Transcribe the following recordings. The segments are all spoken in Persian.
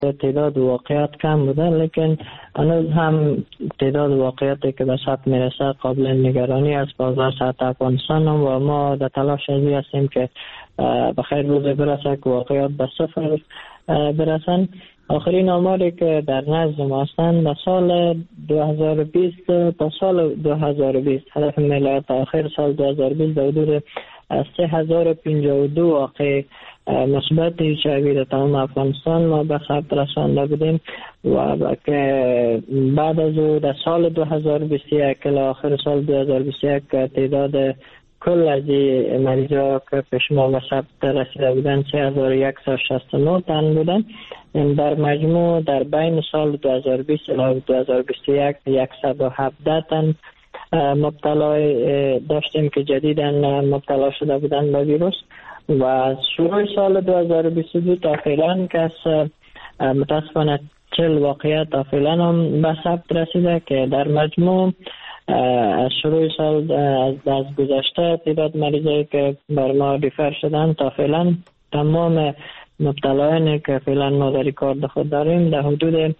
تعداد واقعات کم بوده، لیکن هنوز هم تعداد واقعاتی که به ثبت میرسه قابل نگرانی است. بازار سطح افغانستان هم و ما در تلاش ازی هستیم که بخیر روز برسه که واقعات به صفر برسن. آخرین آماری که در نزد ما هستند در سال 2020 تا سال 2020 هدف ملت آخر سال 2020 در حدود 3052 واقع مثبت HIV در تمام افغانستان ما به ثبت رسانده بودیم و که بعد از او در سال 2021 الی آخر سال 2021 تعداد کل از مریضا که پیش ما به ثبت رسیده بودن 3169 تن بودن. در مجموع در بین سال 2020 الی 2021 117 تن مبتلا داشتیم که جدیداً مبتلا شده بودن به ویروس و شروع سال 2022 تا فعلا که متاسفانه 40 واقعیت تا فعلا هم به ثبت رسیده که در مجموع از شروع سال از گذشته تعداد مریضایی که بر ما ریفر شدن تا فعلا تمام مبتلایانی که فعلا ما در ریکارد خود داریم در حدود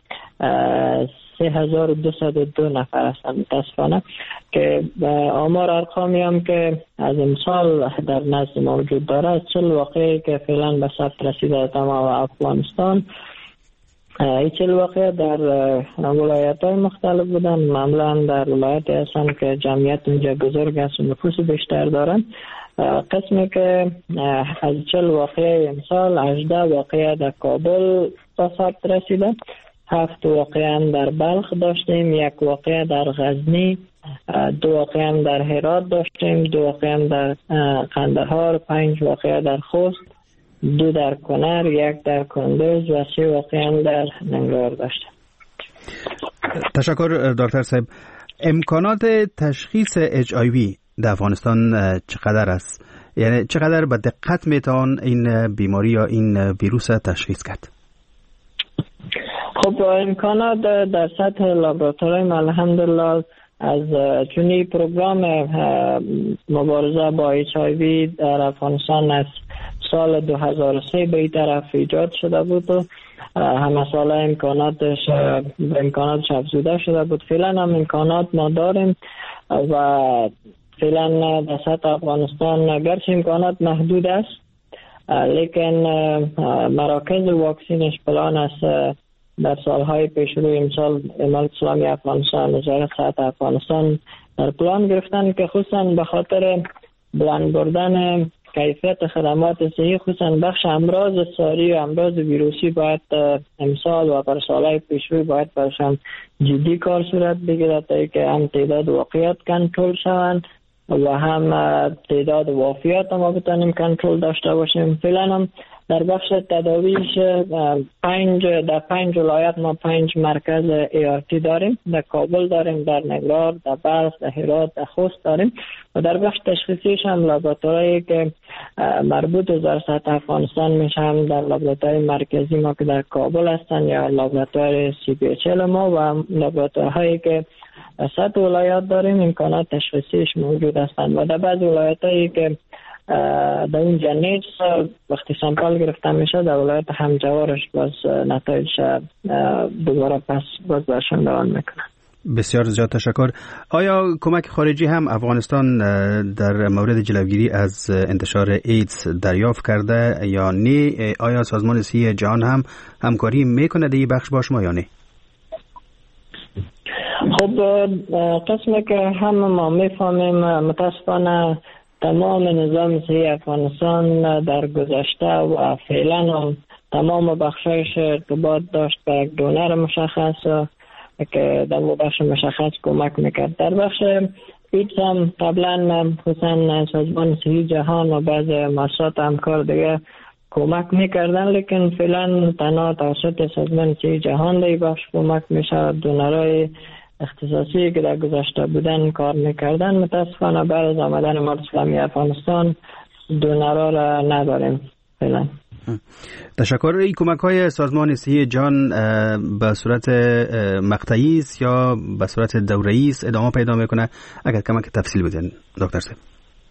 3202 نفر هستند متاسفانه که آمار ارقامی هم که از امسال در نزد موجود داره 40 واقعی که فعلا به ثبت رسیده تمام افغانستان. این 40 واقع در ولایت های مختلف بودن، معمولا در ولایتی هستند که جمعیت اونجا بزرگ است و نفوس بیشتر دارن. قسمی که از 40 واقعه امسال 18 واقعه در کابل به ثبت رسیده، 7 واقعه در بلخ داشتیم، 1 واقعه در غزنی، 2 واقعه در هرات داشتیم، 2 واقعه در قندهار، 5 واقعه در خوست، 2 در کنر، 1 در کندوز و 3 واقعه در ننگرهار داشتیم. تشکر دکتر صاحب. امکانات تشخیص HIV در افغانستان چقدر است؟ یعنی چقدر به دقت میتوان این بیماری یا این ویروس تشخیص کرد؟ خب امکانات در سطح لابراتوری الحمدلله از چونی پروگرام مبارزه با HIV در افغانستان از سال 2003 به این طرف ایجاد شده بود و همه ساله امکاناتش افزوده شده بود. فعلا هم امکانات ما داریم و فعلا در سطح افغانستان گرچه امکانات محدود است لیکن مراکز واکسینش پلان است در سالهای پیش روی امسال امارت اسلامی افغانستان وزارت صحت افغانستان در پلان گرفتن که خصوصا به خاطر بلند بردن کیفیت خدمات صحی خصوصا بخش امراض ساری و امراض ویروسی باید امسال و بر سالهای پیش روی باید برشان جدی کار صورت بگیرد تا که هم تعداد واقعیات کنترل شوند و هم تعداد وفیات ما بتانیم کنترل داشته باشیم. فعلا هم در بخش تداویش در 5 ولایت ما 5 مرکز ART داریم، در کابل داریم، در ننگرهار، در بلخ، در هرات، در خوست داریم و در بخش تشخیصیش هم لابراتوری که مربوط وزارت صحت افغانستان میشه هم در لابراتوری مرکزی ما که در کابل هستن یا لابراتوری CPHL ما و لابراتوری که سطح ولایات داریم امکانات تشخیصیش موجود هستند و در بعض ولایتایی که در اونجا نیست وقتی سامپل گرفته میشه در ولایت همجوارش باز نتایجش دوباره پس باز برشان دوام میکنه. بسیار زیاد تشکر. آیا کمک خارجی هم افغانستان در مورد جلوگیری از انتشار ایدز دریافت کرده یا نه؟ آیا سازمان صحی جهان هم همکاری میکنه در این بخش با شما یا نه؟ خب قسمی که هم ما میفهمیم متاسفانه تمام نظام صحی افغانستان در گذشته و فعلا هم تمام بخشایش ارتباط داشت به یک دونر مشخص که در بخش مشخص کمک میکرد. در بخش ایدز هم قبلا خصوصا سازمان صحی جهان و بعض مؤسسات همکار دیگه کمک میکردن لیکن فعلا تنها توسط سازمان صحی جهان در بخش کمک میشه. دونرهای اختصاصی که در گذشته بودن کار میکردن متاسفانه بعد از آمدن امارت اسلامی افغانستان دونرها را نداریم فعلا. تشکر. این کمک های سازمان صحی جهان به صورت مقطعی است یا به صورت دوره‌ای است ادامه پیدا میکنه؟ اگر کمک تفصیل بدین دکتر صاحب.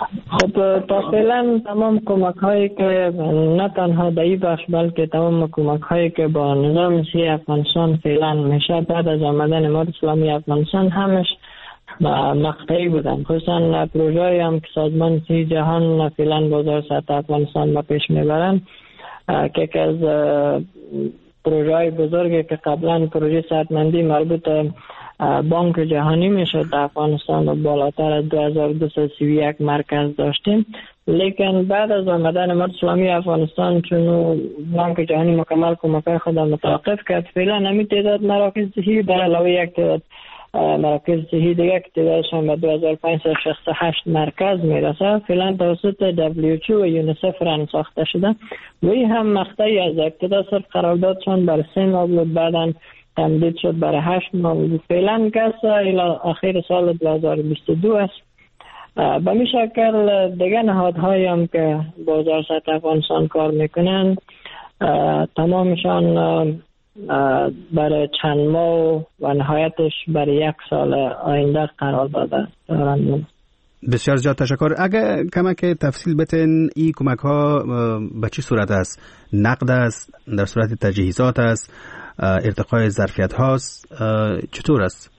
خب تا فعلا تمام کمک هایی که نه تنها در این بخش بلکه تمام کمک هایی که با نظام سیاسی افغانستان فعلا میشه بعد از آمدن امارت اسلامی افغانستان همش مقطعی بودن، خصوصا پروژه‌ای هم که سازمان سیاسی جهان فعلا بازار سطح افغانستان با پیش میبرن که از پروژه‌های بزرگی که قبلا پروژه صحتمندی مربوط بانک جهانی میشد در افغانستان و بالاتر از 2231 مرکز داشتیم، لیکن بعد از آمدن امارت اسلامی افغانستان چون بانک جهانی مکمل کمک‌های خود متوقف کرد، فعلا همین تعداد مراکز صحی در علاوه یک تعداد مراکز صحی دیگه که تعدادشان به 2568 مرکز میرسه فعلا توسط WHO و یونیسف ران ساخته شده و این هم مقطعی از ابتدا صرف قراردادشان برای 3 ماه بود، بعداً تمدید شد برای 8 ماه بود، فعلا کس الی آخر سال 2022 است. به می شکل دیگه نهادهایی هم که بازار سطح افغانستان کار میکنن تمامشان برای چند ماه و نهایتش برای 1 سال آینده قرار داده دارند. بسیار زیاد تشکر. اگر کمک تفصیل بتین این کمک ها به چه صورت است؟ نقد است؟ در صورت تجهیزات است؟ ارتقای ظرفیت هاست؟ چطور است؟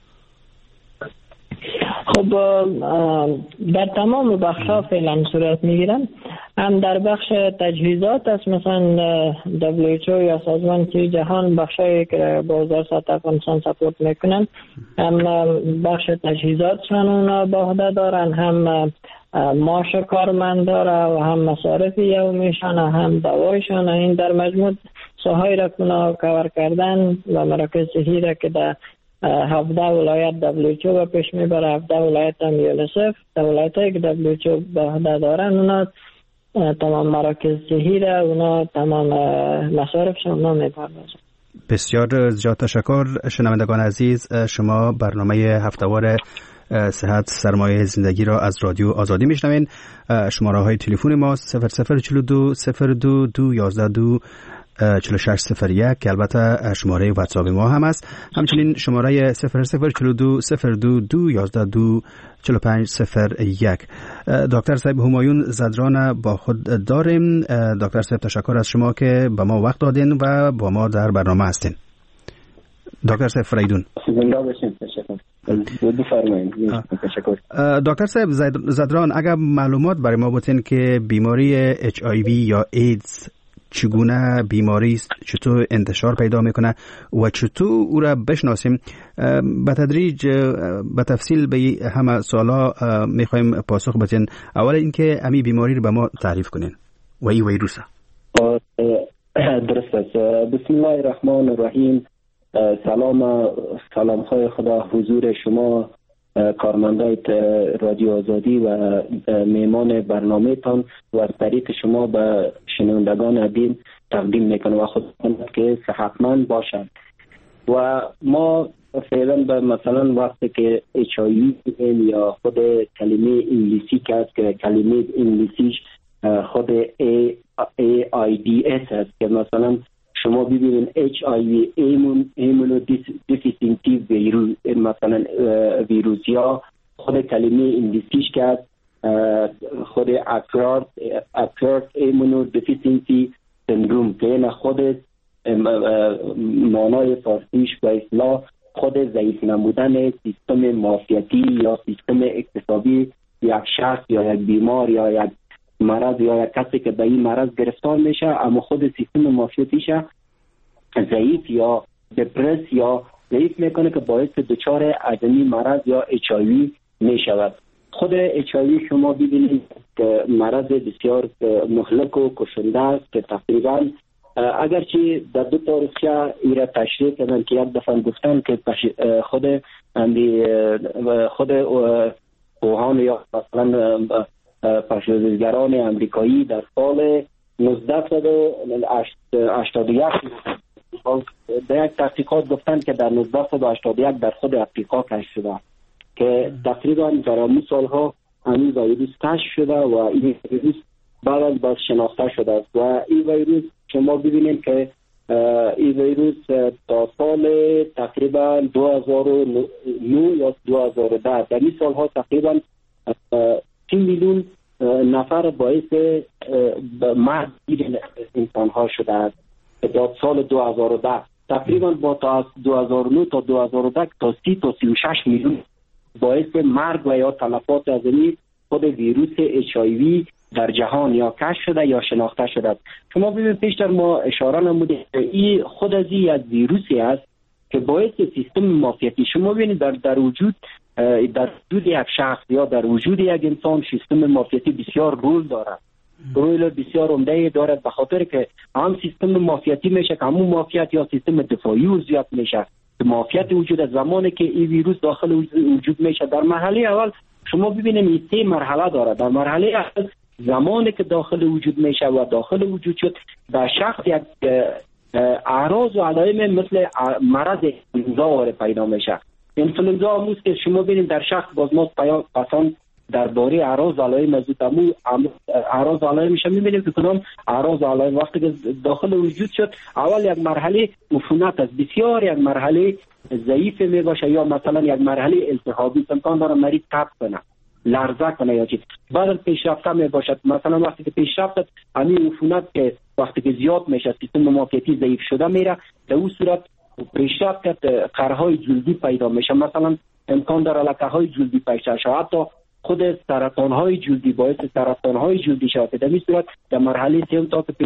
خب در تمام بخش ها فعلا صورت میگیرن. هم در بخش تجهیزات است، مثلا WHO یا سازمان سیاسی جهان بخشایی که بازار سطح افغانستان سپورت میکنن، هم بخش تجهیزاتشان اونا با عهده دارن، هم معاش کارمند داره و هم مصارف یومیشان هم دوایشان. این در مجموع ساهای را اونا کور کردن و مراکز صحی را که در 17 ولایت WHO و پیش میبره، 17 ولایت هم یونیسف، ولایت هایی که WHO به عهده دارن اونا تمام مراکز صحی را اونا تمام مصارفشان اونا میپردازن. بسیار زیاد تشکر. شنوندگان عزیز، شما برنامه هفتهوار صحت سرمایه زندگی را از رادیو آزادی میشنوین. شماره های تلفن ما 0042 02 212 4601 که البته شماره واتساپ ما هم است. همچنین شماره 0042 02 212 4501. دکتر صاحب همایون زدران با خود داریم. دکتر صاحب تشکر از شما که به ما وقت دادین و با ما در برنامه هستین. دکتر صاحب فریدون. زنده باشین. تشکر. دکتر صاحب زدران، اگر معلومات برای ما بودین که بیماری HIV یا ایدز چگونه بیماری است، چطور انتشار پیدا میکنه و چطور او را بشناسیم، به تدریج به تفصیل به همه سوالا میخوایم پاسخ بدین. اول اینکه امی بیماری رو به ما تعریف کنین و این ویروس. درست است. بسم الله الرحمن الرحیم. سلام های خدا حضور شما کارمندای رادیو آزادی و میمان برنامه تان و از طریق شما به شنوندگان عزیز تقدیم میکنم و خود که صحتمند باشند. و ما فعلا به مثلا وقتی که HIV یا خود کلمه انگلیسی که است که کلمه انگلیسیش خود AIDS است که مثلا شما ببینید HIV ایمونودیفیسینتی ویروس، مثلا ویروس یا خود کلمه انگلیسیش که خود اکوارد ایمونودیفیسینتی سندروم که این خود معنای فارسیش به اصطلاح خود ضعیف نمودن سیستم معافیتی یا سیستم اکتسابی یک شخص یا یک بیمار یا یک مرض یا یک کسی که به این مرض گرفتار میشه اما خود سیستم معافیتیش ضعیف یا دپرس یا ضعیف میکنه که باعث دچار عدمی مرض یا HIV میشود. خود HIV شما ببینید که مرض بسیار مهلک و کشنده است که تقریبا اگرچه در دو تاریخچه این را تشریح کردن که یک دفعه گفتن که خود پوهان یا مثلا پژوهشگران امریکایی در سال 1981 در یک تحقیقات گفتن که در 1981 در خود افریقا کشف شده که تقریبا در اون سالها این ویروس کشف شده و این ویروس بعد از بس شناخته شده است. و این ویروس شما ببینید که این ویروس تا سال تقریبا 2009 یا 2010 در این سالها تقریبا 3 میلیون نفر باعث مرگ انسان ها شده است. در سال 2010 تقریبا با تا 2009 تا 2010 تا 30 تا 36 میلیون باعث مرگ و یا تلفات از خود ویروس HIV در جهان یا کشف شده یا شناخته شده. شما ببینید پیشتر ما اشاره نمودیم این خود از یک ویروسی است که باعث سیستم معافیتی شما ببینید در وجود یک شخص یا در وجود یک انسان سیستم معافیتی بسیار رول دارد، رول بسیار عمده دارد، به خاطر که هم سیستم معافیتی میشه که همون معافیت یا سیستم دفاعی عضویت میشه. معافیت وجود از زمانی که این ویروس داخل وجود میشه. در مرحله اول شما ببینید این 3 مرحله داره. در مرحله اول زمانی که داخل وجود میشه و داخل وجود شد در شخص یک اعراض و علائم مثل مرض انفلوئنزا پیدا میشه. انفلوئنزا هموست که شما ببینید در شخص باز ما پسان درباره اعراض و علائم از اعراض و علائم میشه میبینیم که کدام اعراض و علائم وقتی که داخل وجود شد اول یک مرحله عفونت است، بسیار یک مرحله ضعیف می باشه یا مثلا یک مرحله التهابی امکان داره مریض تب کنه، لرزه کنه یا چیز. بعد پیشرفته می باشد، مثلا وقتی که پیشرفت همین عفونت که وقتی که زیاد میشه سیستم معافیتی ضعیف شده میره، در اون صورت پیشرفت قرهای جلدی پیدا میشه، مثلا امکان داره لکه‌های جلدی پیدا شه، حتی خود سرطان‌های جلدی باعث سرطان‌های جلدی شود. در این صورت در مرحله سوم تا که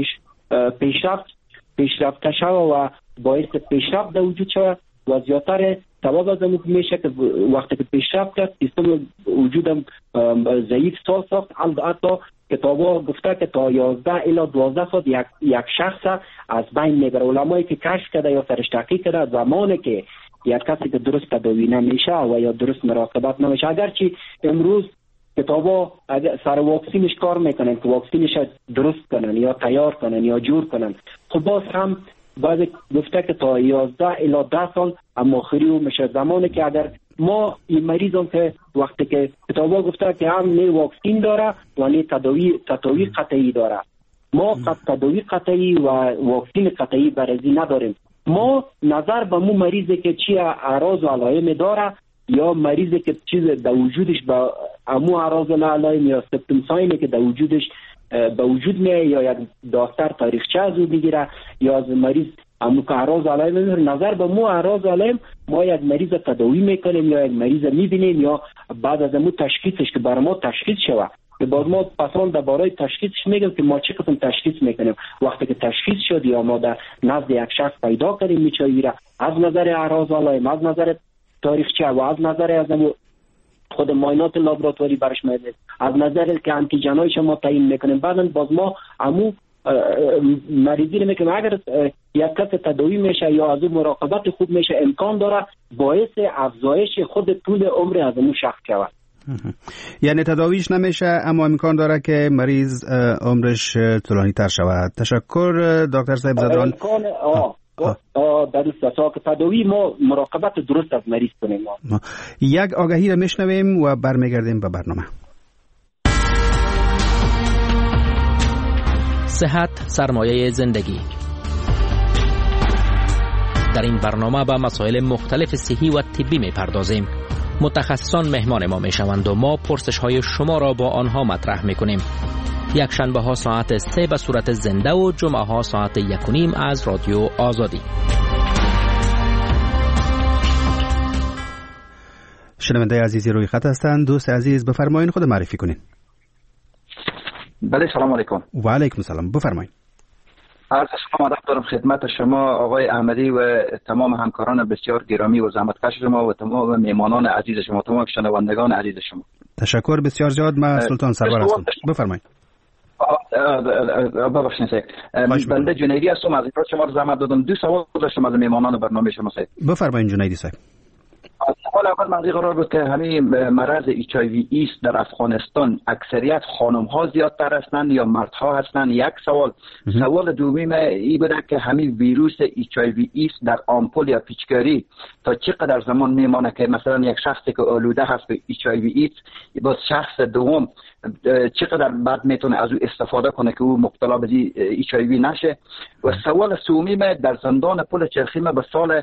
پیشرفت شود و باعث پیشرفت در وجود شود و زیادتر سبب از اون میشه که وقتی که پیشرفت کرد سیستم وجودم ضعیف ساخت. حتی کتابا گفته که تا 11 الی 12 ساعت یک شخص از بین میبره. علمایی که کشف کرده یا سرش تحقیق کرده زمانی که یک کسی که درست تداوی نمیشه و یا درست مراقبت نمیشه، اگرچه امروز کتابا سر واکسینش کار میکنن که واکسینش درست کنن یا تیار کنن یا جور کنن، خب باز هم بعد گفته که تا 11 الی 10 سال اما آخری میشه. زمانی که اگر ما این مریضان که وقتی که کتابا گفته که هم نه واکسین داره و نه تداوی قطعی داره، ما تداوی قطعی و واکسین قطعی برای نداریم. ما نظر به مو مریضی که چی اعراض و علائم داره یا مریضی که چیز در وجودش با امو اعراض و علائم یا سیمپتوم ساینی که در وجودش به وجود میاد یا یک دکتر تاریخچه از او بگیره یا از مریض امو که اعراض و علائم میره، نظر به مو اعراض و علائم ما یک مریض تداوی میکنیم یا یک مریض میبینیم یا بعد از امو تشخیصش که برای ما تشخیص شود که باز ما پسان درباره تشخیصش میگم که ما چه قسم تشخیص میکنیم. وقتی که تشخیص شد یا ما در نزد یک شخص پیدا کردیم میچایره از نظر اعراض و علائم، از نظر تاریخچه و از نظر از خود معاینات لابراتواری برش میاد، از نظر که آنتیژن‌های شما تعیین میکنیم. بعداً باز ما امو مریضی رو میکنیم اگر یک کس تداوی میشه یا از اون مراقبت خوب میشه امکان داره باعث افزایش خود طول عمر از اون شخص شود. یعنی تداویش نمیشه اما امکان داره که مریض عمرش طولانی تر شود. تشکر دکتر صاحب زدران. درست است که تداوی ما مراقبت درست از مریض کنیم. یک آگهی را میشنویم و برمیگردیم به برنامه. صحت سرمایه زندگی. در این برنامه به مسائل مختلف صحی و طبی میپردازیم. متخصصان مهمان ما میشوند و ما پرسش های شما را با آنها مطرح میکنیم. یک شنبه ها ساعت 3 به صورت زنده و جمعه ها ساعت 1:30 از رادیو آزادی. شنونده عزیزی روی خط هستند. دوست عزیز بفرمایید خود معرفی کنین. بله سلام علیکم. و علیکم سلام، بفرمایید. عرض سلام ادب دارم خدمت شما آقای احمدی و تمام همکاران بسیار گرامی و زحمتکش شما و تمام میهمانان عزیز شما، تمام شنوندگان عزیز شما. تشکر بسیار زیاد. من سلطان سرور هستم. بفرمایید. ببخشید بنده جنیدی هستم، از اینجا شما رو زحمت دادم. دو سوال داشتم از میهمانان برنامه شما صاحب. بفرمایید جنیدی صاحب. سوال اول منظور قرار بود که همین مرض HIV ایست در افغانستان اکثریت خانم ها زیادتر هستند یا مردها هستند؟ یک سوال. سوال دومی این بوده که همین ویروس HIV ایست در آمپول یا پیچکاری تا چقدر زمان میمانه که مثلا یک شخصی که آلوده هست به HIV ایست باز شخص دوم چقدر بعد میتونه از او استفاده کنه که او مبتلا به HIV نشه. و سوال سومی در زندان پل چرخی به سال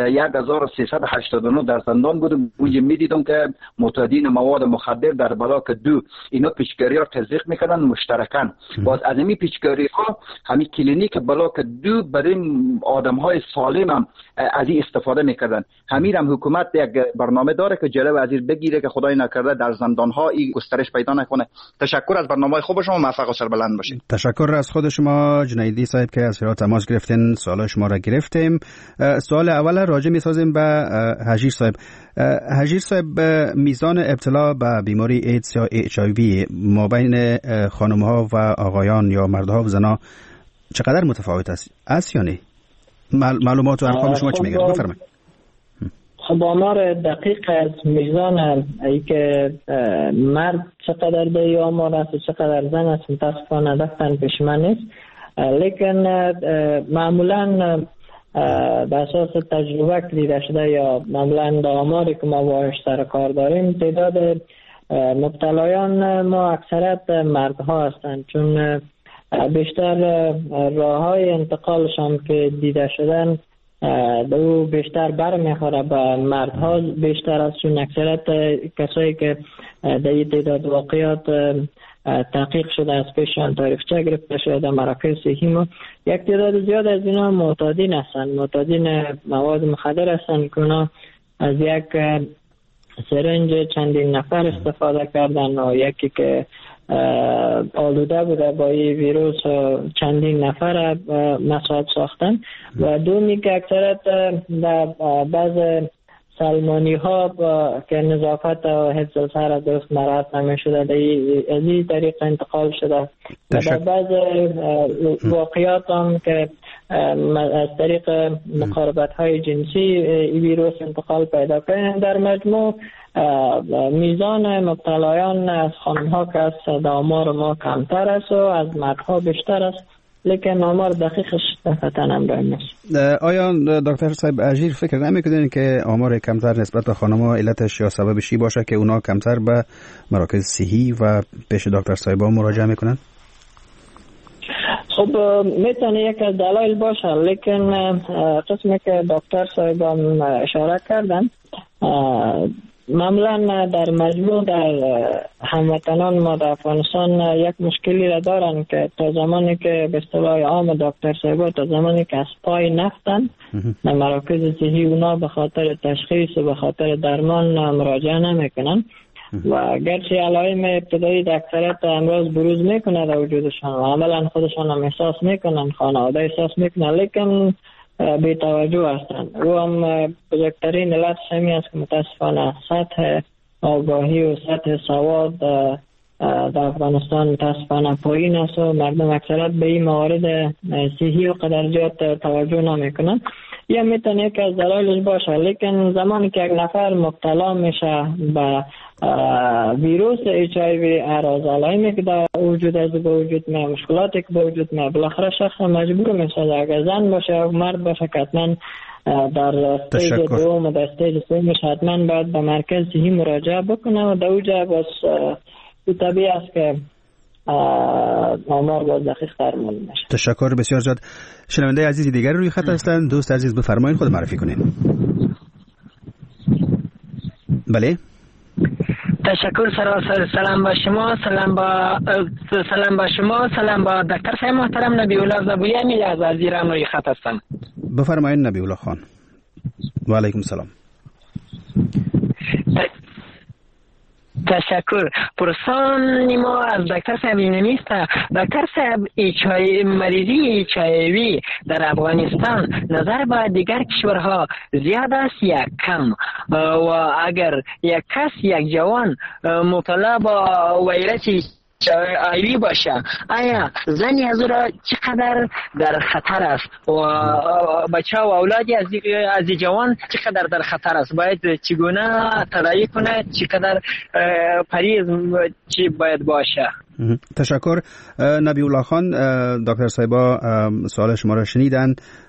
1389 در زندان بودم، اونجا میدیدم که معتادین مواد مخدر در بلاک 2 اینا پیشگیری ها تزریق میکردن مشترکاً. باز از این پیشگیری ها همین کلینیک بلاک 2 برای آدم های سالم هم از این استفاده میکردن. همین هم حکومت یک برنامه داره که جلو از این بگیره که خدای نکرده در زندان ها این گسترش پیدا نکنه. تشکر از برنامه خوب شما، موفق و سربلند باشید. تشکر از خود شما جنیدی صاحب که از هرات تماس گرفتین، سوال شما را گرفتیم. سوال اول راجع می‌سازیم به حجیر صاحب. حجیر صاحب، میزان ابتلا به بیماری ایدز یا HIV مابین خانم‌ها و آقایان یا مردها و زنها چقدر متفاوت است یا نه؟ معلومات و ارقام شما چی میگه؟ بفرمایید. خب آمار دقیق از میزان ای که مرد چقدر به ای آمار است و چقدر زن است متاسفانه دستن پیش من نیست، لیکن معمولا به اساس تجربه که دیده شده یا معمولا در آماری که ما باهاش سر کار داریم، تعداد مبتلایان ما اکثرت مردها هستند، چون بیشتر راه های انتقالشان که دیده شدن دو بیشتر برمیخوره به مردها بیشتر از، چون اکثرت کسایی که در این تعداد واقعیات تحقیق شده از پیشان تاریخچه گرفته شده در مراکز صحی ما، یک تعداد زیاد از اینا معتادین هستند، معتادین مواد مخدر هستند که اونا از یک سرنج چندین نفر استفاده کردن و یکی که آلوده بوده با این ویروس چندین نفر مصاب ساختن، و دومی که اکثرت در بعض سلمانی ها که نظافت و حفظ سر درست مراعات نمی‌شده از این طریق انتقال شده. در بعض واقعیات هم که از طریق مقاربت های جنسی این ویروس انتقال پیدا کنه. در مجموع میزان مبتلایان از خانم‌ها که از آمار ما کمتر است و از مردها بیشتر است، لیکن آمار دقیقش دقیقاً همراه نیست. آیا دکتر صاحب اجیر فکر نمی‌کنین که آمار کمتر نسبت به خانم‌ها علتش یا سببش چی باشه که اونا کمتر به مراکز صحی و پیش دکتر صاحب‌ها مراجعه میکنن؟ خب میتونه یک از دلایل باشه، لیکن قسمی که دکتر صاحبان اشاره کردن معمولا در مجموع در هموطنان ما در افغانستان یک مشکلی را دارن که تا زمانی که به اصطلاح عام دکتر صاحبا تا زمانی که از پای نفتن در مراکز صحی اونا به خاطر تشخیص و به خاطر درمان مراجعه نمیکنن و گرچه علائم ابتدایی در اکثریت امراض بروز میکنه در وجودشان و عملا خودشان هم احساس میکنن، خانواده احساس میکنن، لیکن بی توجه هستند. رو هم بزرگترین علت همین است که متاسفانه سطح آگاهی و سطح سواد در افغانستان متاسفانه پایین است و مردم اکثرت به این موارد صحی و قدر زیاد توجه نمیکنن. یا میتونه که از دلایلش باشه، لیکن زمانی که یک نفر مبتلا میشه به ویروس HIV، اعراض علائمی که در وجود از به وجود میاد، مشکلاتی که به وجود میاد، بالاخره شخص مجبور میشه اگر زن باشه یا مرد باشه که حتما در استیج دوم و در استیج سومش حتما باید به مرکز صحی مراجعه بکنه و در اوجه باز طبیعی است که آمار باز دقیق تر معلوم میشه. تشکر بسیار زیاد. شنونده عزیزی دیگر روی خط هستند. دوست عزیز بفرمایید، خود معرفی کنین. بله. تشکر. سلام با شما، سلام با دکتر صاحب محترم نبی الله زبویانی از وزیرم روی خط هستم. بفرمایید نبی الله خان. و علیکم سلام. تشکر. پرسان ما از دکتر صاحب نیست. دکتر صاحب مریضی HIV در افغانستان نظر به دیگر کشورها زیاد است یا کم؟ و اگر یک کس، یک جوان مبتلا با ویروس HIV باشه، آیا زنی از او را چقدر در خطر است و بچه و اولادی از جوان چقدر در خطر است؟ باید چگونه تداعی کنه؟ چقدر پریز چی باید باشه؟ تشکر. نبی الله خان، دکتر صاحبا سوال شما را شنیدن.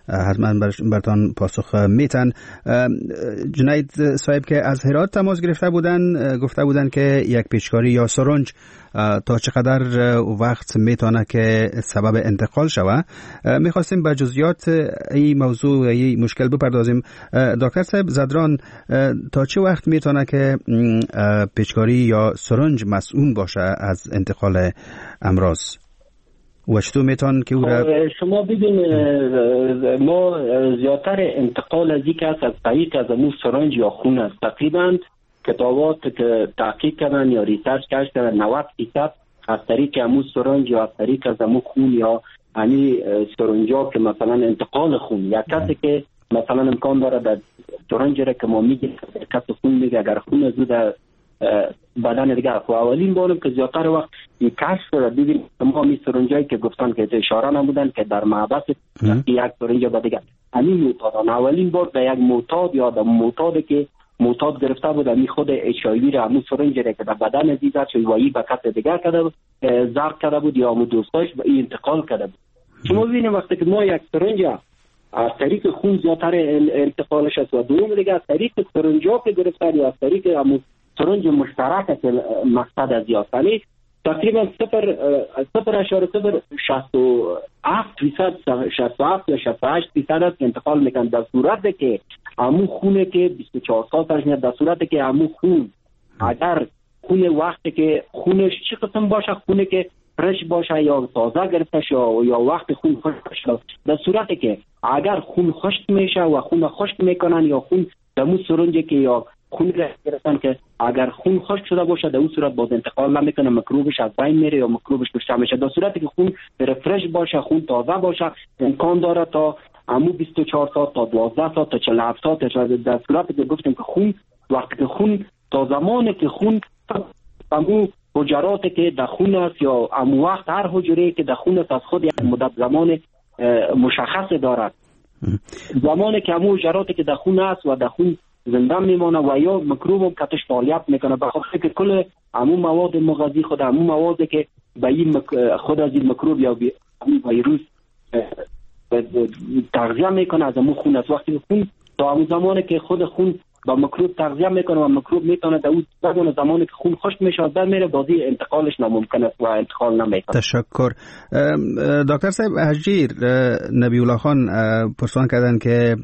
حتما برتان پاسخ میتن. جنید صاحب که از هرات تماس گرفته بودن که یک پیچکاری یا سرنج تا چقدر وقت میتونه که سبب انتقال شوه. میخواستیم به جزئیات این موضوع این مشکل بپردازیم. دکتر صاحب زدران، تا چه وقت میتونه که پیچکاری یا سرنج مسئول باشه از انتقال امراض و چطور میتونه که شما ببین ما زیادتر انتقال از یک از طریق از امو سرنج یا خون است. تقریبا کتابات که تحقیق کردن یا ریسرچ کردن 90% از طریق امو سرنج یا از طریق از امو خون یا یعنی سرنجا که مثلا انتقال خون یا کسی که مثلا امکان داره در سرنج را که ما میگیم کسی خون میگه اگر خون از در بدن دیگر خو اولین بارم که زیادتر وقت یک کشف شده دیدیم ما می سرنجایی که گفتن که اشاره نمودن که در معبس یک سرنج با دیگر همین معتادان اولین بار در یک معتاد یا در معتاد که معتاد گرفته بود می خود HIV را همون سرنج را که در بدن دیگر چه وایی به کس دیگر کرده بود زرد کرده بود یا همون دوستاش به این انتقال کرده بود. شما ببینید وقتی که ما یک سرنج از طریق خون زیادتر انتقالش است و دوم دیگه از طریق سرنجا که گرفته یا از طریق همون سرنج مشترک که مقصد از یافتنی تقریبا 0.067% یا 68% است که انتقال میکنند در صورت که همون خونه که 24 سال ترش میاد در صورت که همون خون اگر خون وقتی که خونش چه قسم باشه خونه که فرش باشه یا تازه گرفته شه یا وقت خون خشک شه در صورتی که اگر خون خشک میشه و خون خشک میکنن یا خون دمو سرنجی که یا خون گرفتن که اگر خون خشک شده باشه در اون صورت باز انتقال نمیکنه میکروبش از بین میره یا میکروبش کشته میشه. در صورتی که خون فرش باشه خون تازه باشه امکان داره تا همو 24 ساعت تا 12 ساعت تا 47 ساعت در صورتی که گفتیم که خون وقتی که خون تا زمانی که خون همو حجراتی که در خون است یا همو وقت هر حجره که در خون است از خود یک مدت زمان مشخص دارد زمانی که همو حجراتی که در خون است و در خون زنده میمانه و یا میکروب کتش فعالیت میکنه بخاطر که کل همون مواد مغذی خود همون موادی که به این خود از این میکروب یا همون ویروس تغذیه میکنه از همون خون است. وقتی خون تا همون زمانی که خود خون با میکروب تغذیه میکنه و میکروب میتونه در اون زمانی که خون خشک میشه در میره بازی انتقالش ناممکن است و انتقال نمیکنه. تشکر. دکتر صاحب هجیر نبی الله خان پرسان کردن که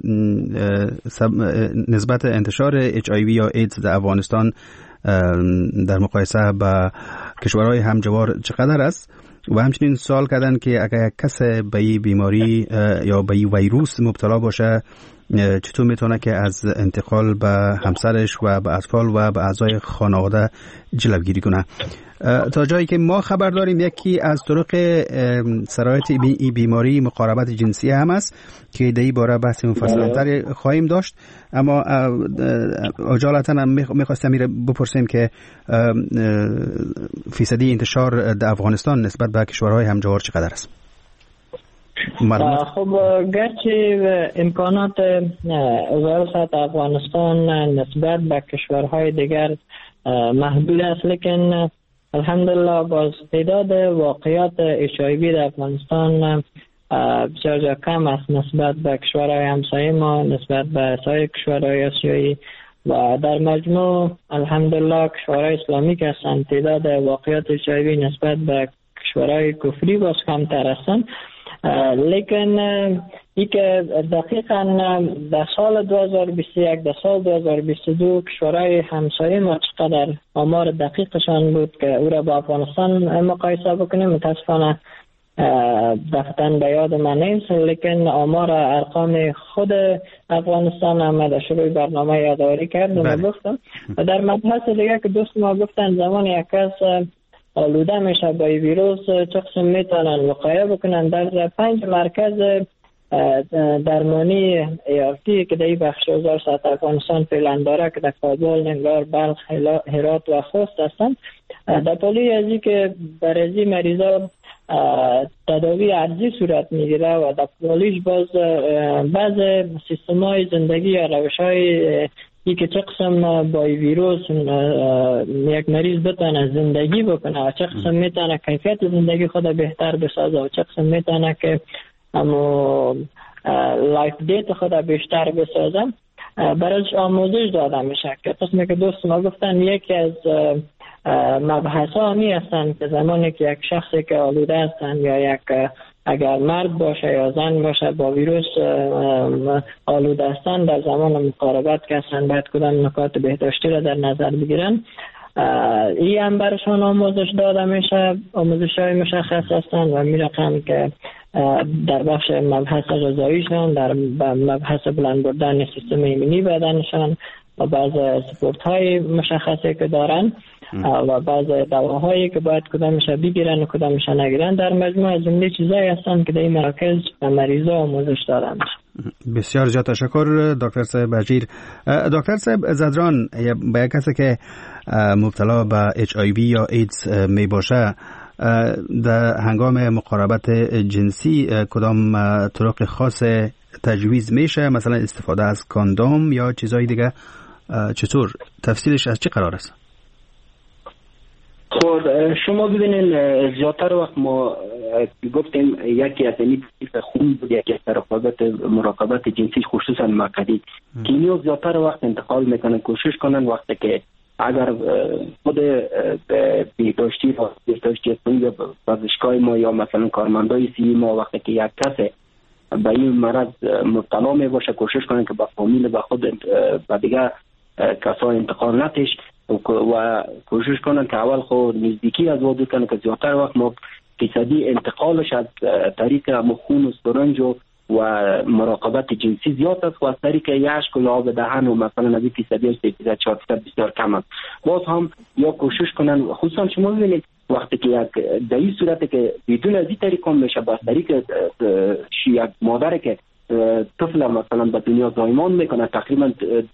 نسبت انتشار HIV یا ایدز در افغانستان در مقایسه با کشورهای همجوار چقدر است و همچنین سوال کردن که اگر کس به این بیماری یا به این ویروس مبتلا باشه چطور میتونه که از انتقال به همسرش و به اطفال و به اعضای خانواده جلوگیری کنه. تا جایی که ما خبر داریم یکی از طرق سرایت این بیماری مقاربت جنسی هم است که در این باره بحث مفصل‌تر خواهیم داشت، اما عجالتا هم میخواستم بپرسیم که فیصدی انتشار در افغانستان نسبت به کشورهای همجوار چقدر است؟ خب گرچه امکانات وزارت افغانستان نسبت به کشورهای دیگر محدود است، لیکن الحمدلله باز تعداد واقعیات HIV در افغانستان بسیار کم است نسبت به کشورهای همسایه ما، نسبت به سایر کشورهای آسیایی و در مجموع الحمدلله کشورهای اسلامی که هستند تعداد واقعیات HIV نسبت به کشورهای کفری باز کمتر هستند. لیکن ای که دقیقا در سال 2021 در سال 2022 کشورهای همسایه ما چقدر آمار دقیقشان بود که او را با افغانستان مقایسه بکنیم متاسفانه دقیقا به یاد من نیست، لیکن آمار ارقام خود افغانستان هم در شروع برنامه یادآوری کردم و گفتم. و در مبحث دیگه که دوست ما گفتن زمان یک کس آلوده میشه با ویروس چه قسم میتونن وقایه بکنن، در 5 مرکز درمانی ART که در این بخش وزارت افغانستان فعلا داره که در کابل، ننگرهار، بلخ، هرات و خوست هستند. در پالی ازی که برای مریضا تداوی عرضی صورت میگیره و در پالیش باز بعض سیستم های زندگی یا روش های که چه قسم با ویروس یک مریض بتونه زندگی بکنه و چه قسم میتونه کیفیت زندگی خود بهتر بسازه و چه قسم میتونه که اما لایف دیت خود بیشتر بسازم برایش آموزش داده میشه که قسمی که دوست ما گفتن یکی از مبحث ها می هستند که زمانی که یک شخصی که آلوده هستند یا یک اگر مرد باشه یا زن باشه با ویروس آلوده هستند در زمان مقاربت که هستند باید کدام نکات بهداشتی را در نظر بگیرن. این هم برشان آموزش داده میشه، آموزش های مشخص هستند و میرقم که در بخش مبحث غذاییشان، در مبحث بلند بردن سیستم ایمنی بدنشان و بعض سپورت های مشخصی که دارن و بعض دواهایی که باید کدامش بگیرن و کدامش نگیرن در مجموع از جمله چیزایی هستند که در این مراکز مریضا آموزش دادن. بسیار زیاد تشکر دکتر صاحب اجیر. دکتر صاحب زدران، با یک کسی که مبتلا به HIV یا ایدز می باشه در هنگام مقاربت جنسی کدام طرق خاص تجویز میشه، مثلا استفاده از کاندوم یا چیزای دیگه، چطور تفصیلش از چه قرار است؟ خب شما ببینین زیادتر وقت ما گفتیم یکی از این خون بود، یکی از مراقبت جنسی خصوصا مقعدی که اینو زیادتر وقت انتقال میکنن، کوشش کنن وقتی که اگر خود بهداشتی یا پزشکای ما یا مثلا کارمندای صحی ما وقتی که یک کس به این مرض مبتلا می باشه کوشش کنن که با فامیل به خود به دیگه کسا انتقال نتش و کوشش کنن که اول خود نزدیکی از وادو کنن که زیادتر وقت ما فیصدی انتقالش از طریق خون و سرنج و مراقبت جنسی زیاد است و از طریق یشک و لعاب دهن و مثلا از فیصدی 3-4% بسیار کم است. باز هم یا کوشش کنن خصوصا شما ببینید وقتی که یک در این صورت که بدون از این طریق میشه با طریق یک مادر که طفل مثلا به دنیا زایمان میکنه تقریبا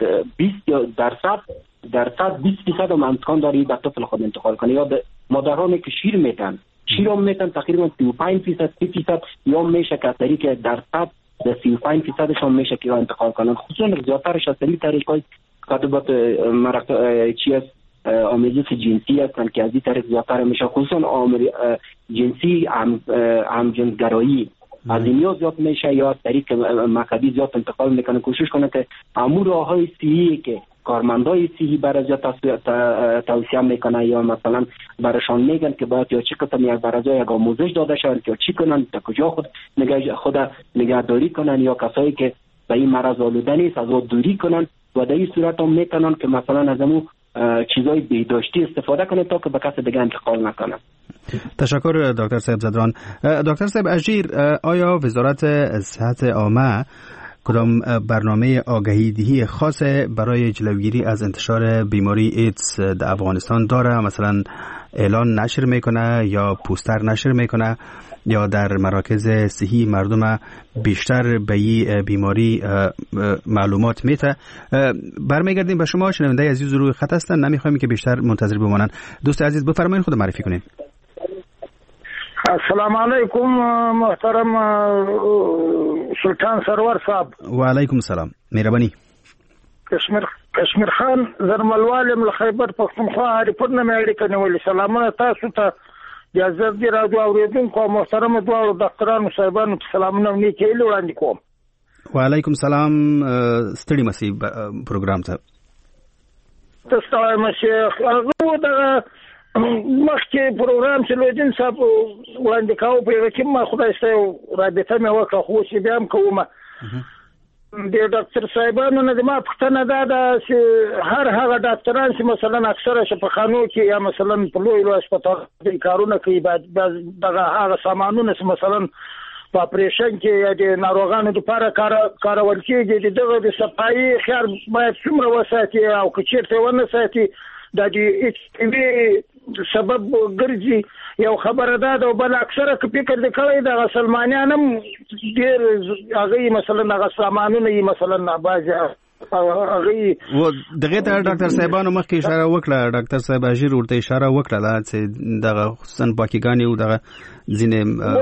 20% هم امکان داره به طفل خود انتقال کنه، یا مادرانی که شیر میتن تقریبا 35% یا میشه که از طریق درصد 35% هم میشه که انتقال کنن. خصوصا زیادترش از این طریق های خطبات آمیزش جنسی هستند که از این طریق زیادتر میشه، خصوصا جنسی همجنسگرایی از این زیاد میشه یا از طریق مقعدی زیاد انتقال میکنه. کوشش کنه که امور راههای صحی که کارمندای صحی برای توصیه میکنه یا مثلا برایشان میگن که باید یا چی قسم یک برای یک آموزش داده شود یا چی کنن، تا کجا خود نگهداری کنن یا کسایی که به این مرض آلوده نیست از اون دوری کنن و در این صورت هم میتونن که مثلا از امو چیزای بهداشتی استفاده کنه تا که به کس دیگه انتقال نکنه. تشکر دکتر صاحب زدران. دکتر صاحب اجیر، آیا وزارت صحت عامه کدام برنامه آگاهی‌دهی خاص برای جلوگیری از انتشار بیماری ایدز در افغانستان داره؟ مثلا اعلان نشر میکنه یا پوستر نشر میکنه یا در مراکز صحی مردم بیشتر به این بیماری معلومات میده؟ برمیگردیم به شما شنونده عزیز روی خط هستن، نمیخوایم که بیشتر منتظر بمانن. دوست عزیز بفرمایید خود معرفی کنین. السلام علیکم محترم سلطان سرور صاحب. و علیکم السلام، مهربانی. کشمیر خان زرملوالم لخیبر پختونخوا هریپور نه اړیکه نیولې. سلامونه تاسو ته اجازه دې راډیو اوریدونکو محترم دواړو ډاکټرانو صاحبانو ته سلامونه نیکې وړاندې کوم. و علیکم السلام، ستړي مسئ پروګرام ته تاسو مشه هغه د مخکې پروګرام چې لوجین صاحب وړاندې کاوه په کې ما خدای ستاسو رابطه مې وکړه خو چې بیا هم کومه د ډاکټر صاحبانو نه ما پوښتنه ده چې هر هغه ډاکټران چې مثلا اکثره شفاخانو کې یا مثلا په لوی هسپتال کې کارونه کوي بعد دغه هغه سامانونه چې مثلا په اپریشن کې یا د ناروغانو لپاره کارول کېږي دغه د صفایي خیال باید څومره وساتي او که چیرته ونه ساتي د دې سبب ګرځي. یو خبره ده او بل اکثره که فکر وکړي د سلمانیان هم ډېر هغه مثلا هغه سامانونه مثلا بعض هغه و دغه ته ډاکټر صاحبانو مخکې اشاره وکړه، ډاکټر صاحب اجیر ورته اشاره وکړه چې دغه خصوصا باکیګانی او دغه ځینې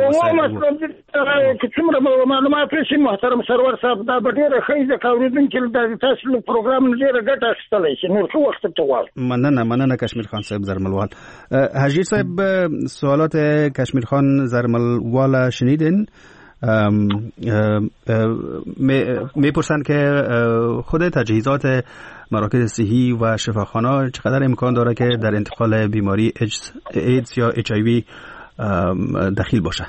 که څومره معلومات شي محترم سرور صاحب دا ډېره ښه ځکه اورېدونکي د تاسو له پروګرام نه ډېره ګټه اخیستلی شي. نور څه وخت ته غواړم. مننه کشمیر خان صاحب زرملوال. حجیر صاحب، سوالات کشمیر خان زرملوال شنیدین؟ میپرسند که خود تجهیزات مراکز صحی و شفاخانه چقدر امکان داره که در انتقال بیماری ایدز یا HIV دخیل باشه؟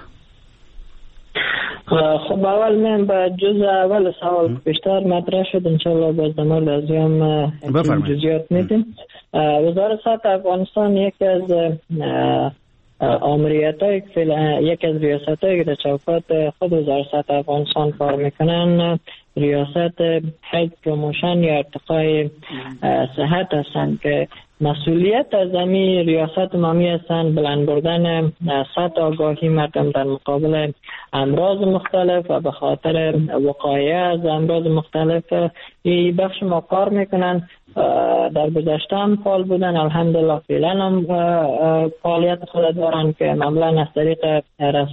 خب اول من به جز اول سوال بیشتر مطرح شد، انشاءالله باز در مورد از هم جزئیات میدیم. وزارت صحت افغانستان یکی از آمریتایی که یکی از ریاستایی که در چوکات خود وزارت صحت افغانستان کار میکنن ریاست هیلت پروموشن یا ارتقای صحت هستند که مسئولیت از این ریاست مامی هستند بلند بردن سطح آگاهی مردم در مقابل امراض مختلف و به خاطر وقایع از امراض مختلف. این بخش ما کار میکنن. در گذشته هم فعال بودن، الحمدلله فعلا هم فعالیت خود دارن که معمولا از طریق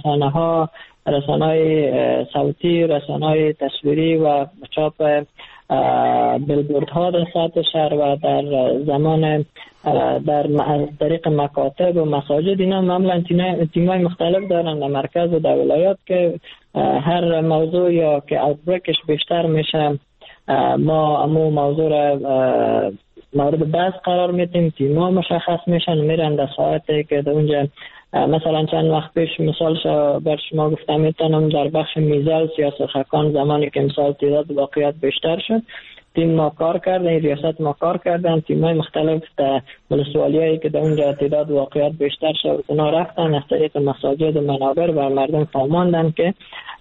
رسانه‌های صوتی، رسانه‌های تصویری و چاپ بیلبوردها در سطح شهر و در زمان از طریق مکاتب و مساجد اینا معمولا تیمای مختلف دارن در مرکز و در ولایات که هر موضوع یا که اوتبریکش بیشتر میشه ما امو موضوع را مورد بحث قرار میدیم، تیم‌ها مشخص میشن میرن در ساعتی که در اونجا مثلا چند وقت پیش مثالش بر شما گفتم میتونم در بخش میزل سیاست خکان زمانی که مثال تعداد واقعیت بیشتر شد تیم ما کار کردن، ریاست ما کار کردن، تیم‌های مختلف در ولسوالیایی که در اونجا تعداد واقعیت بیشتر شد اونا رفتن از طریق مساجد و منابر و مردم فهماندن که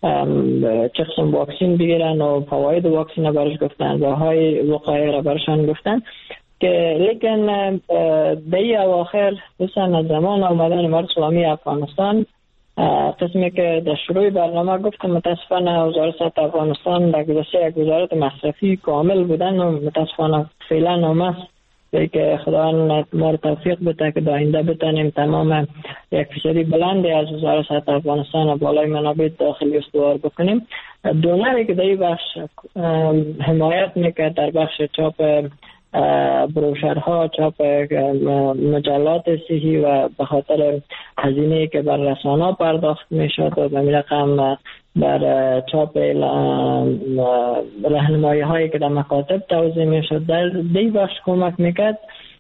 چه قسم واکسین بگیرن و فواید واکسین برش گفتن و های وقایع را برشان گفتن که لیکن دی اواخر خصوصا از زمان آمدن مرد اسلامی افغانستان قسمی که در شروع برنامه گفتم متاسفانه وزارت صحت افغانستان در گذشته یک وزارت مصرفی کامل بودن و متاسفانه فعلا نامست که خداوند ما توفیق بده که آینده بتونیم تمام یک فیصدی بلندی از وزارت صحت افغانستان و بالای منابع داخلی استوار بکنیم. دونری که در این بخش حمایت میکرد در بخش چاپ بروشرها، چاپ مجلات صحی و به خاطر هزینه‌ای که بر رسانه‌ها پرداخت میشد و به رقم بر چاپ راهنمایی‌هایی که در مکاتب توزیع میشد در دی بخش کمک میکرد.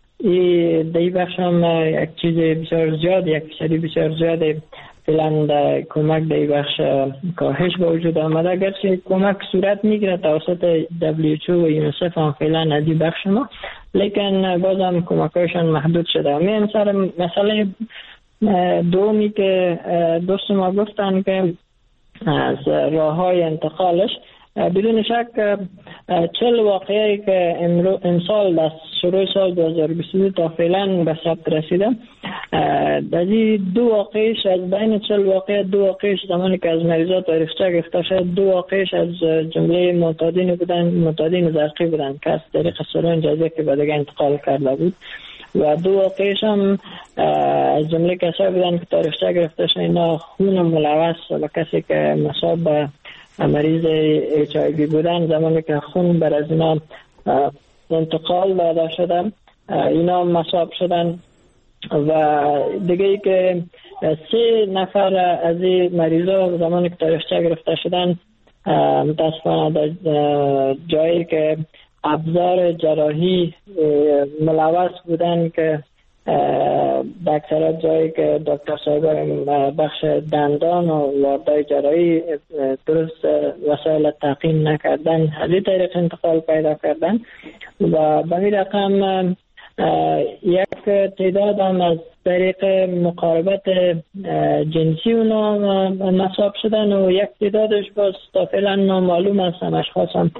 دی بخش هم یک چیز بسیار زیاد، یک فیصدی بسیار زیاد فعلا در کمک دی بخش کاهش به وجود آمده، اگرچه کمک صورت میگیره توسط WHO و یونیسف هم فعلا از دی بخش ما، لیکن بازم کمکایشان محدود شده. همین سر مسئله دومی که دوست ما گفتن که از راه های انتقالش بدون شک 40 واقعی که امسال در شروع سال 2022 تا فعلا به ثبت رسیده، در این دو واقعیش از بین 40 واقعی دو واقعیش زمانی که از مریضات تاریخچه گرفته شد دو واقعیش از جمله معتادین بودن، معتادین زرقی بودن که از طریق سرنج که به دیگه انتقال کرده بود و دو واقعیش هم از جمله کسایی بودن که تاریخچه گرفته شد اینا خون ملوث به کسی که مصاب به مریض HIV بودن زمانی که خون بر از اینا انتقال داده شدن اینا مصاب شدن و دیگه ای که 3 نفر از این مریضا زمانی که تاریخچه گرفته شدن متاسفانه در جایی که ابزار جراحی ملوث بودن که در اکثر جایی که دکتر صاحب بخش دندان و واردهای جراحی درست وسایل تعقیم نکردن از این طریق انتقال پیدا کردن و به این رقم یک تعداد هم از طریق مقاربت جنسی اونا مصاب شدن و یک تعدادش باز تا فعلا نامعلوم است، اشخاص هم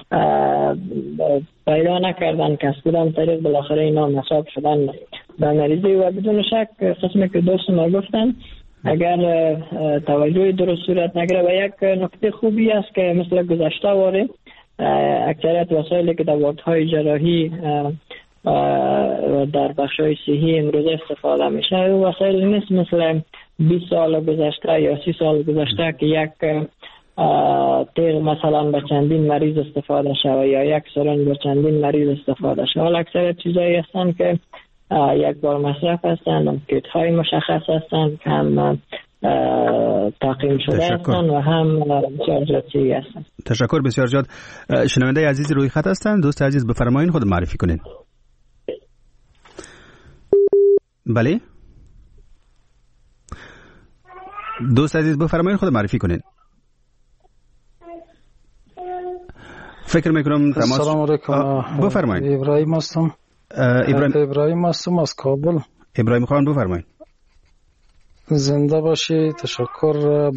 پیدا نکردن که از کدام طریق بالاخره اینا مصاب شدن به مریضی و بدون شک قسمی که دوست ما گفتن اگر توجه درست صورت نگیره و یک نکته خوبی است که مثل گذشته واره اکثریت وسایلی که در واردهای جراحی و در بخش‌های صحی امروز استفاده میشه وسایل نیست مثل 20 سال گذشته یا 30 سال گذشته که یک تیغ مثلا به چندین مریض استفاده شود یا یک سرنج به چندین مریض استفاده شود. اکثر چیزایی هستند که یک بار مصرف هستند، کیت های مشخص هستند که هم تعقیم شده هستند و هم بسیار جدی هستند. تشکر بسیار زیاد. شنونده عزیز روی خط هستند. دوست عزیز بفرمایید خود معرفی کنین. بله دوست عزیز بفرمایید خود معرفی کنین. فکر میکنم تماس. السلام علیکم. بفرمایید. ابراهیم هستم. ابراهیم هستم از کابل. ابراهیم خان بفرمایید. زنده باشی. تشکر.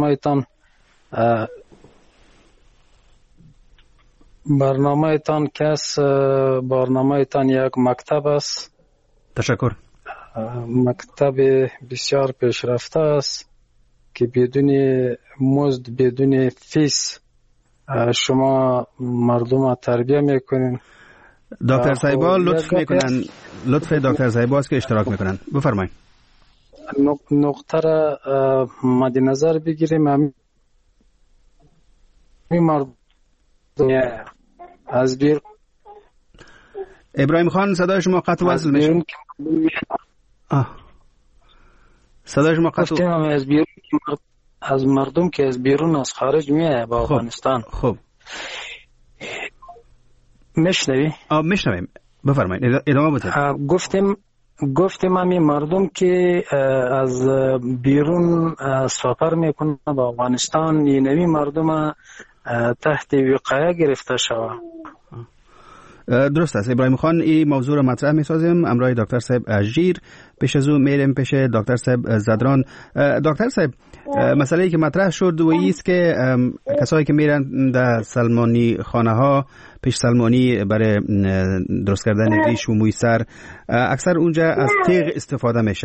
برنامه تان کس برنامه تان یک مکتب است. تشکر. مکتب بسیار پیشرفته است که بدون مزد بدون فیس شما مردم تربیه میکنین. دکتر صاحبا لطف میکنن، لطف دکتر صاحبا است که اشتراک میکنن. بفرمایید. نقطه را مد نظر بگیریم. همین مردم از بیر. ابراهیم خان صدای شما قطع وصل میشه. صدای شما قطع. از مردم که از بیرون از خارج میاد با افغانستان. خب میشنوی؟ میشنویم. بفرمایید ادامه بدید. گفتم همین مردم که از بیرون سفر میکنن با افغانستان، این نوی مردم تحت وقایه گرفته شود. درست است ابراهیم خان. این موضوع رو مطرح می‌سازیم امروز دکتر صاحب اژیر. پیش از او میریم پیش دکتر صاحب زدران. دکتر صاحب مسئله‌ای که مطرح شد و است که کسایی که میرن در سلمانی خانه ها پیش سلمانی برای درست کردن ریش و موی سر، اکثر اونجا از تیغ استفاده میشه،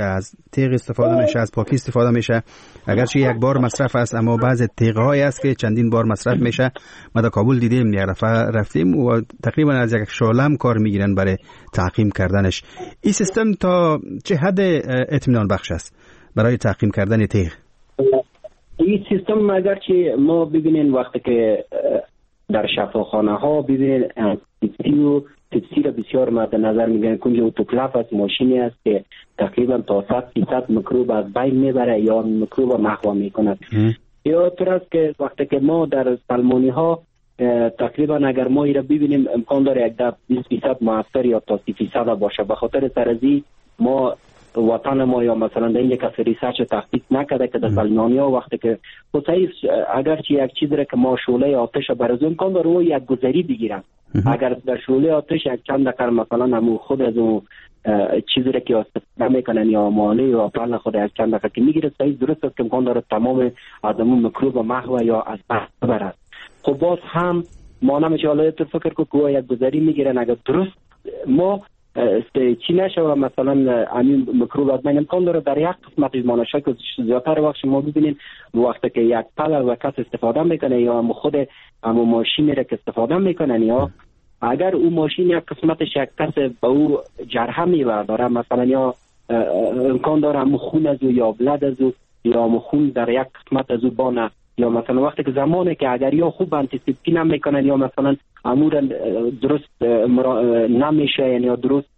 از پاکی استفاده میشه. اگرچه یک بار مصرف است اما بعض تیغ‌هایی است که چندین بار مصرف میشه. ما در کابل دیدیم، یک دفعه رفتیم و تقریبا از یک شعله کار میگیرن برای تعقیم کردنش. این سیستم تا چه حد اطمینان بخش است برای تعقیم کردن تیغ؟ این سیستم اگرچه ما ببینین وقتی که در شفاخانه ها ببینین تفسیر بسیار مد نظر میگیرن که اتوکلاف از ماشینی است که تقریبا تا 100% میکروب از بین میبره یا میکروب محو میکند. یا طور است که وقتی که ما در سلمانی ها تقریبا اگر ما ایره ببینیم امکان داره 20% موثر یا تا 30% باشه. به خاطر سرزی ما وطن ما یا مثلا در این یک ریسرچ تحقیق نکرده که در سلمانی ها وقتی که خصوصی اگرچه یک چیز را که ما شعله آتش برای امکان داره و یک گذری بگیرن، اگر در شعله آتش یک چند دقیقه مثلا همون خود از اون چیزی را که استفاده میکنن یا ماله یا پلن خود یک چند دقیقه که میگیره صحیح درست است که امکان داره تمام از اون میکروب محو یا از بحث برد. خب باز هم ما نمیشه حالا تو فکر که یک گذری میگیرن اگر درست ما چی نشه و مثلا همین میکروب از بین امکان داره در یک قسمت مانشه که زیادتر وقت شما ببینید وقتی که یک پل و کس استفاده میکنه یا خود همون ماشینی را که استفاده میکنن یا اگر اون ماشین یک قسمتش یک کس به او جرحه میبرداره مثلا یا امکان داره همون خون از او یا بلد از او یا همون خون در یک قسمت از او بانه یا مثلا وقتی که زمانه که اگر یا خوب انتیسپتی نمیکنن یا مثلا امور درست نمیشه یا درست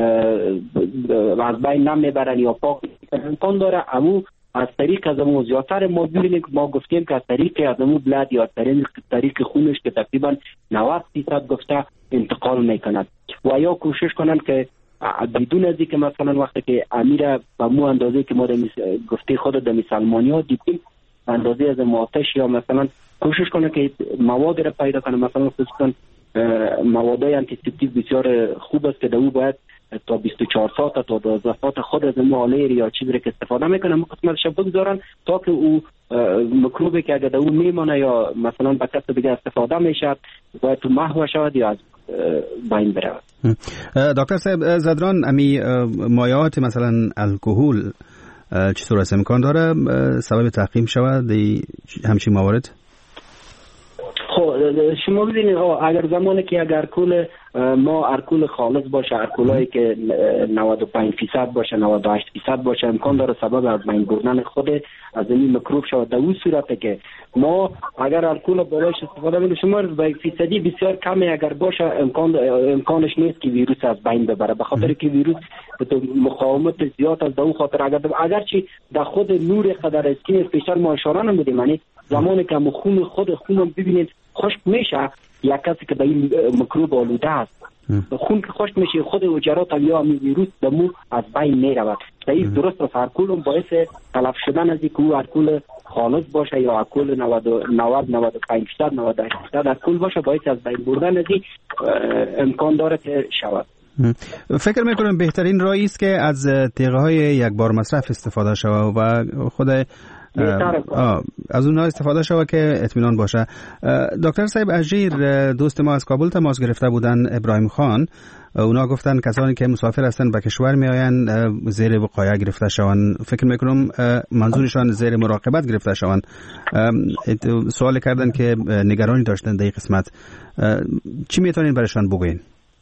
از بین نمیبرن یا پاک امکان داره امو از طریق از امو زیادتر ما ببینیم که ما گفتیم که از طریق از امو بلد یا طریق خونش که تقریبا 90% گفته انتقال میکند و یا کوشش کنن که بدون از اینکه مثلا وقتی که امیر به مو اندازه که ما گفته خود در سلمانی ها دیدیم اندازه از آتش یا مثلا کوشش کنه که مواد را پیدا کنه مثلا خصوصا موادهای آنتیسپتیک بسیار خوب است که دو باید تا 24 ساعت تا 12 ساعت خود از مالیر یا چیزی که استفاده میکنه قسمتش بگذارن تا که او میکروبی که اگر دو میمونه یا مثلا به کس دیگه استفاده میشه باید تو محو شود یا از بین برود. دکتر صاحب زدران امی مایعات مثلا الکل چطور است امکان داره سبب تعقیم شود همچین موارد؟ خب شما ببینید اگر زمانی که اگر کل ما الکل خالص باشه، الکلایی که 95% باشه، 98% باشه، امکان داره سبب از بین بردن خود از این میکروب شود. در اون صورت که ما اگر الکل بالایش استفاده کنیم، شما به فیصدی بسیار کمی اگر باشه امکانش نیست که ویروس از بین ببره، به خاطر که ویروس مقاومت زیاد از اون خاطر اگرچه در خود نور قدر اسکین پیشتر ما اشاره نمیدیم، یعنی زمانی که خونم ببینید خشک میشه، یک کسی که به این میکروب آلوده است، خون که خشک میشه خود حجرات یا ویروس دمو از بین میرود. این درست است، الکل باعث تلف شدن از اینکه او الکل خالص باشه یا الکل 90-95% 98% الکل باشه، باعث از بین بردن از این امکان داره که شود. فکر میکنم بهترین راهی است که از تیغه های یک بار مصرف استفاده شود و خود از اونها استفاده شود که اطمینان باشه. دکتر صاحب اژیر دوست ما از کابل تماس گرفته بودن، ابراهیم خان، اونا گفتن کسانی که مسافر هستن به کشور میآیند زیر وقایه گرفته شوند. فکر میکنم منظورشان زیر مراقبت گرفته شوند. سوال کردن که نگرانی داشتن در این قسمت، چی میتونین برایشان بگوین؟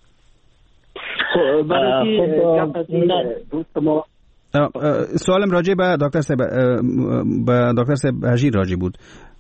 سوالم راجع به دکتر صاحب اژیر راجع بود.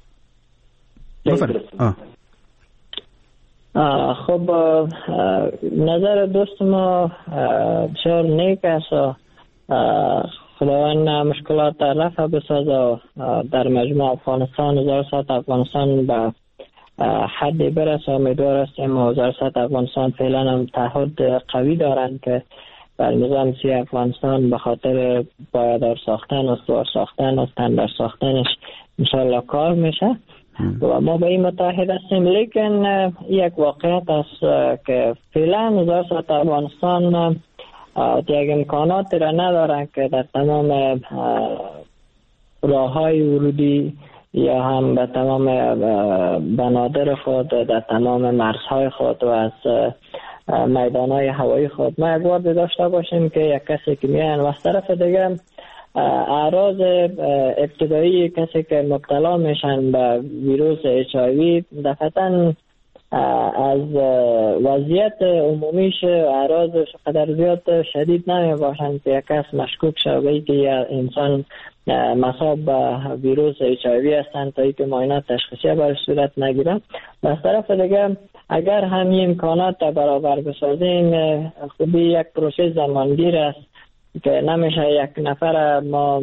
خب نظر دوست ما بسیار نیک است. خداوند مشکلات رفع بسازه، در مجموع افغانستان 1000 ساعت افغانستان به حدی برسه. امیدوار هستیم 1000 ساعت افغانستان فعلا هم تعهد قوی دارند که بر نظام سی افغانستان به خاطر پایدار ساختن، استوار ساختن، استاندارد ساختنش انشاءالله کار میشه و ما به این متحد هستیم. لیکن یک واقعیت است که فعلا 1000 ساعت افغانستان یک امکاناتی را ندارن که در تمام راههای ورودی یا هم به تمام بنادر خود، در تمام مرزهای خود و از میدانهای هوایی خود ما یک وارد داشته باشیم که یک کسی که میان و از طرف دیگه اعراض ابتدایی کسی که مبتلا میشن به ویروس HIV دفعتاً از وضعیت عمومیش اعراضش قدر زیاد شدید نمی باشند که یک کس مشکوک شود که یا انسان مصاب به ویروس HIV هستند تا اینکه معاینات تشخیصی برش صورت نگیرد. از طرف دیگه اگر همین امکانات برابر بسازیم، خوبی یک پروسه زمانگیر است که نمیشه یک نفر ما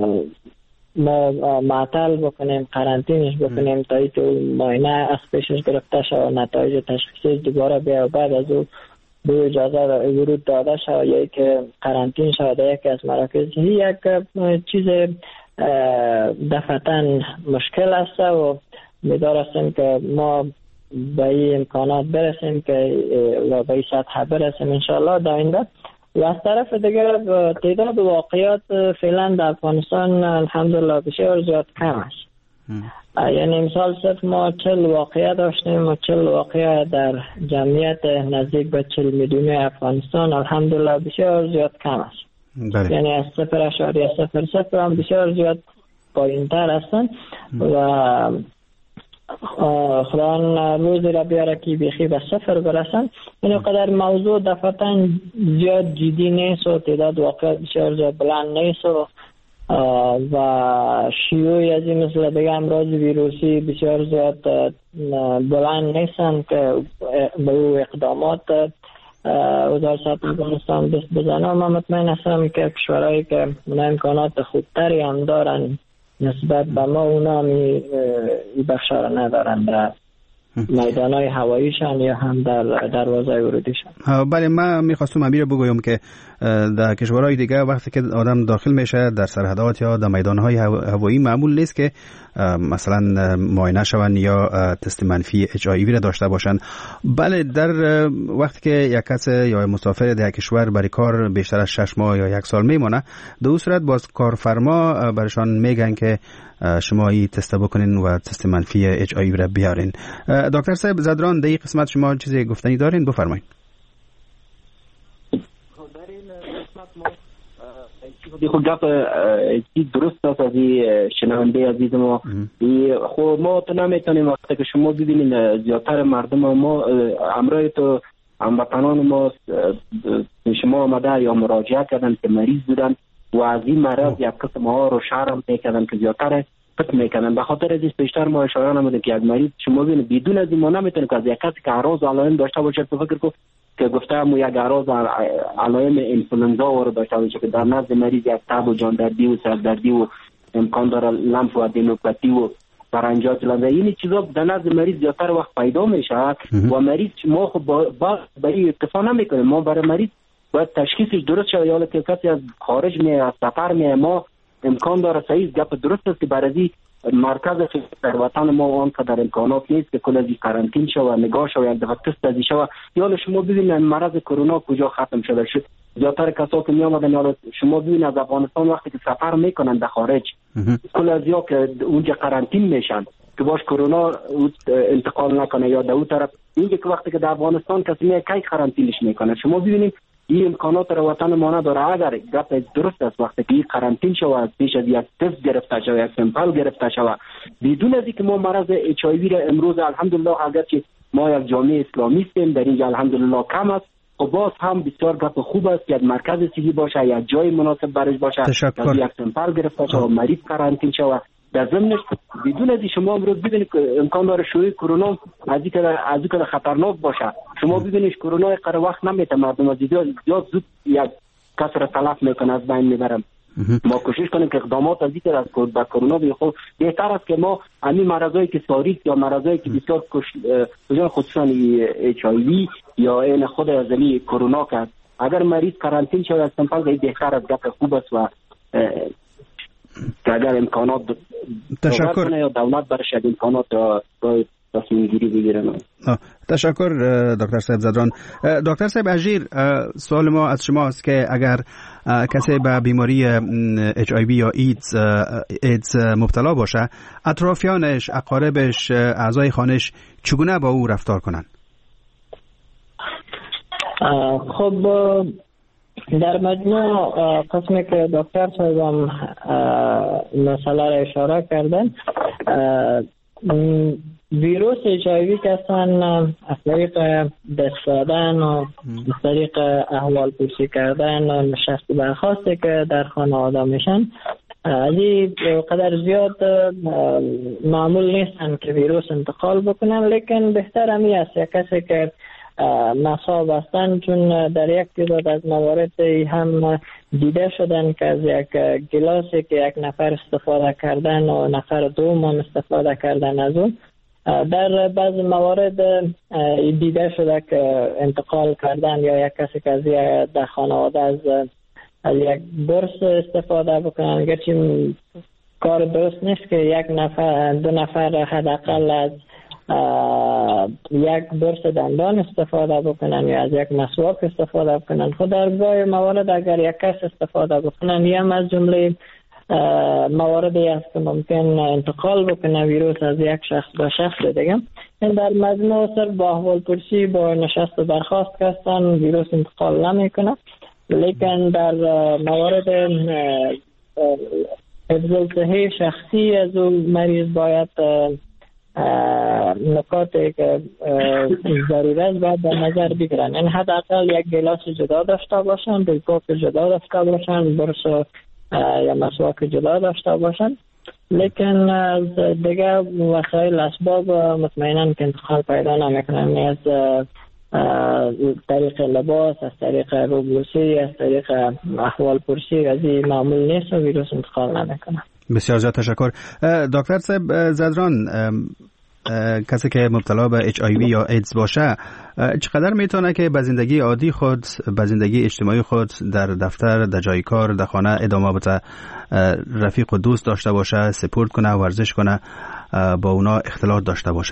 معطل بکنیم، قرنطینش بکنیم تا اینکه معاینه از پیشش گرفته شود، نتایج تشخیصی دوباره بیا و بعد از او به اجازه ورود داده شود یا که قرنطین شود یکی از مراکز. یک چیز دفعتاً مشکل است و امیدوار هستیم که ما به این امکانات برسیم که و به این سطح برسیم انشاءالله در آینده. و از طرف دیگر تعداد واقعیات فعلا در افغانستان الحمدلله بسیار زیاد کم است. یعنی امسال صرف ما 40 واقعه داشتیم و 40 واقعه در جمعیت نزدیک به 40 میلیون افغانستان الحمدلله بسیار زیاد کم است. یعنی از 0.00 هم بسیار زیاد پایین‌تر هستند و خداوند روزی را بیاره که بیخی به 0 برسن. این قدر موضوع دفعتاً زیاد جدی نیست و تعداد واقعیت بسیار زیاد بلند نیست و شیوعی از این مثل دیگه امراض ویروسی بسیار زیاد بلند نیستن که به او اقدامات 1000 ساعت افغانستان دست بزنه. ما مطمئن هستم که کشورهایی که امکانات خوبتری هم دارن نسبت به ما اونا این بخشا را ندارن در میدانهای هواییشان یا هم در دروازه ورودیشان. بله، من میخواستم امیر بگویم که در کشورهای دیگه وقتی که آدم داخل میشه در سرحدات یا در میدانهای هوایی معمول نیست که مثلا معاینه شون یا تست منفی HIV را داشته باشن. بله، در وقتی که یک کس یا مسافر در کشور برای کار بیشتر از 6 ماه یا 1 سال میمونه، در اون صورت باز کارفرما برشان میگن که شما این تست بکنین و تست منفی HIV را بیارین. دکتر صاحب زدران در این قسمت شما چیزی گفتنی دارین؟ بفرمایید. در این قسمت ما خود گپ درست است از شنونده عزیز ما. خب ما تو نمیتونیم وقتی که شما ببینین زیادتر مردم ما امرای تو هموطنان ما شما آمده یا مراجعه کردن که مریض بودن و از این مرض یک قسم ها رو شرم میکردن که زیادتر فکر میکنن. به خاطر از پیشتر ما اشاره نمودیم که یک مریض شما ببینید بدون از این ما نمیتونیم که از یک کسی که اعراض و علائم داشته باشه تو فکر کو که گفتم یک اعراض و علائم اینفلوئنزا رو داشته باشه که در نزد مریض یک تب و جان دردی و سر دردی و امکان داره لمف و ادنوپاتی و برنجات لنده این چیزا در نزد مریض زیادتر وقت پیدا میشه و مریض ما خب با برای اکتفا نمیکنیم. ما برای مریض باید تشخیصش درست شد یا که کسی از خارج می از سفر می ما امکان داره صحیح گپ درست است که برای مرکز در وطن ما آنقدر امکانات نیست که کل از قرنطینه شو و نگاه شو یک دفعه تست ازی شو. یا شما ببینید مرض کرونا کجا ختم شده شد. زیادتر کسایی که می آمدن یا شما ببینید از افغانستان وقتی که سفر میکنن در خارج کل از یا که اونجا قرنطینه میشن که باش کرونا انتقال نکنه یا در اون طرف اینجا که وقتی که در افغانستان کسی می کی قرنطینش میکنه. شما ببینید این امکانات رو وطن ما نداره. اگر گپ درست است وقتی که قرنطینه شود پیش از یک تست گرفته شود یک سمپل گرفته شود بدون از اینکه ما مرض اچ آی وی را امروز الحمدلله اگرچه ما یک جامعه اسلامی هستیم در اینجا الحمدلله کم است و باز هم بسیار گپ خوب است که یک مرکز صحی باشه یک جای مناسب برش باشه یک سمپل گرفته شود مریض قرنطینه شود. در ضمنش بدون از شما امروز ببینید امکان داره شیوع کرونا از اینکه خطرناک باشه. شما ببینید کرونا قرار وقت نمیته مردم از زیاد زود یک کس را تلف میکنه از بین میبرم. ما کوشش کنیم که اقدامات از اینکه از کرونا بخو بهتر است که ما همین مرضایی که ساریک یا مرضایی که بسیار خصوصا اچ آی وی یا این خود ازلی کرونا کرد اگر مریض قرنطینه شود از سمپل بهتر از گپ خوب است و که اگر امکانات تشکر یا دولت برش امکانات تصمیم گیری بگیرن. تشکر دکتر صاحب زدران. دکتر صاحب اژیر سوال ما از شما است که اگر کسی به بیماری اچ آی وی یا ایدز مبتلا باشه اطرافیانش اقاربش اعضای خانش چگونه با او رفتار کنند؟ خب در مجموع قسمی که دکتر صاحب هم مسئله را اشاره کردن ویروس اچ آی وی که اصلا از طریق دست دادن و از طریق احوال پرسی کردن و نشست برخاسته که در خانواده میشن از این قدر زیاد معمول نیستن که ویروس انتقال بکنن. لیکن بهتر همی است یک کسی که مصاب هستند چون در یک تعداد از موارد هم دیده شدن که از یک گلاسی که یک نفر استفاده کردن و نفر دوم هم استفاده کردن از اون در بعض موارد دیده شده که انتقال کردن یا یک کسی که از در خانواده از یک برس استفاده بکنن گرچه کار درست نیست که یک نفر دو نفر حداقل از یک برس دندان استفاده بکنن یا از یک مسواک استفاده بکنن. خود در گاه موارد اگر یک کس استفاده بکنن یا از جمله مواردی است که ممکن انتقال بکنه ویروس از یک شخص به شخص دیگه. این در مجموع صرف با احوال پرسی با نشست و برخاست کردن ویروس انتقال نمیکنه. لیکن در موارد حفظ الصحه شخصی از اون مریض باید نکاتی که ضروری است باید در نظر بگیرن. این حداقل یک گلاس جدا داشته باشن، بالکوف جدا داشته باشن، برس یا مسواک جدا داشته باشن. لیکن از دیگه وسایل اسباب مطمئنا که انتقال پیدا نمیکنن، از طریق لباس، از طریق روبوسی، از طریق احوال پرسی از این معمول نیست و ویروس انتقال نمیکنه. بسیار زیاد تشکر. دکتر صاحب زدران، کسی که مبتلا به اچ آی وی یا ایدز باشه چقدر میتونه که به زندگی عادی خود، به زندگی اجتماعی خود در دفتر، در جای کار، در خانه ادامه بده، رفیق و دوست داشته باشه، سپورت کنه، ورزش کنه، با اونا اختلاط داشته باشه؟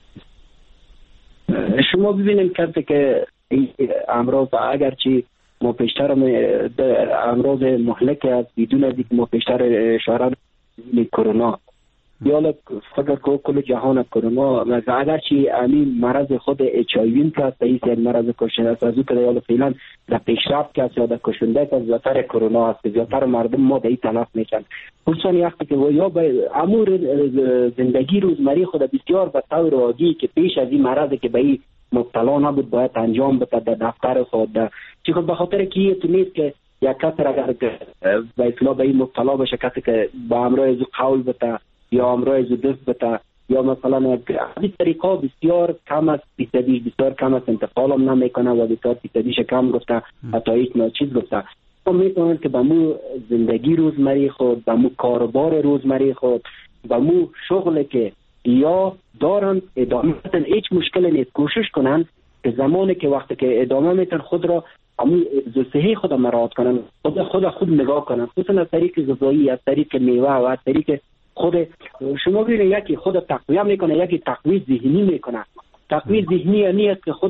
شما ببینید کسی که امراض اگرچه ما پیشتر امراض مهلک است بدون از اینکه ما پیشتر اشاره کرونا یا فکر کو کل جهان کرونا اگرچه همین مرض خود اچ آی وی که است یک مرض کشنده است از اون که یا فعلا در پیشرفت است یا در کشنده است زیاتر کرونا است، زیاتر مردم ما به این تلف میشن. خصوصا وقتی که یا به امور زندگی روزمره خود بسیار به طور عادی که پیش از این مرض که به این مبتلا نبود باید انجام بده در دفتر خود. چی خود به خاطر که تو نیست که یک کس اگر به اصطلاح به این مبتلا بشه، کسی که با امرای از قول بده یا امرای از دست بده یا مثلا این طریقا بسیار کم است، فیصدیش بسیار کم است، انتقال هم نمیکنه و بسیار فیصدیش کم گفته، حتی هیچ ناچیز گفته. ما میتونیم که به مو زندگی روزمری خود، به مو کاربار روزمری خود، به مو شغلی که یا دارن ادامه بدن، هیچ مشکل نیست، کوشش کنن که زمانی که وقتی که ادامه میتن خود را همون صحی خود مراعات کنن، خود نگاه کنن، خصوصا از طریق غذایی، از طریق میوه و از طریق خود شما ببینید یکی خود تقویه میکنه، یکی تقویه ذهنی میکنه. تقویه ذهنی نیست که خود